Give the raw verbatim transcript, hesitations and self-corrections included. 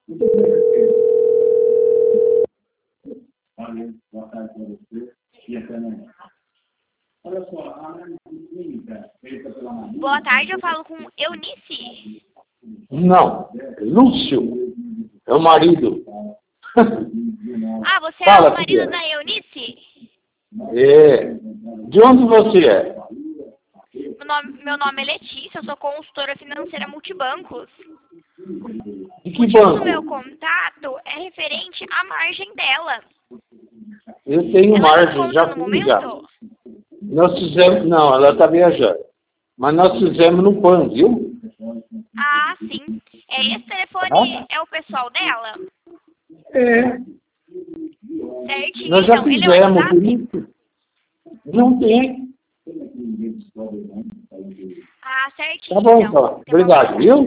Olha, boa tarde para você e até amanhã. Olha só, a análise clínica feita pela Maria... Boa tarde, eu falo com Eunice. Não, Lúcio, é o marido. Ah, você Fala, é o marido filha. da Eunice? É. De onde você é? Meu nome, meu nome é Letícia, eu sou consultora financeira multibancos. De O que motivo do meu banco? contato é referente à margem dela. Eu tenho Ela margem, encontra já no fui já. momento? Nós fizemos, não, ela está viajando. Mas nós fizemos no P A N, viu? Ah, sim. É, esse telefone Tá? é o pessoal dela? É. Certinho, Nós já então. Ele é o fizemos, por WhatsApp? isso. Não tem. Ah, certinho, Tá bom, então. então. Tem uma Obrigado, viu?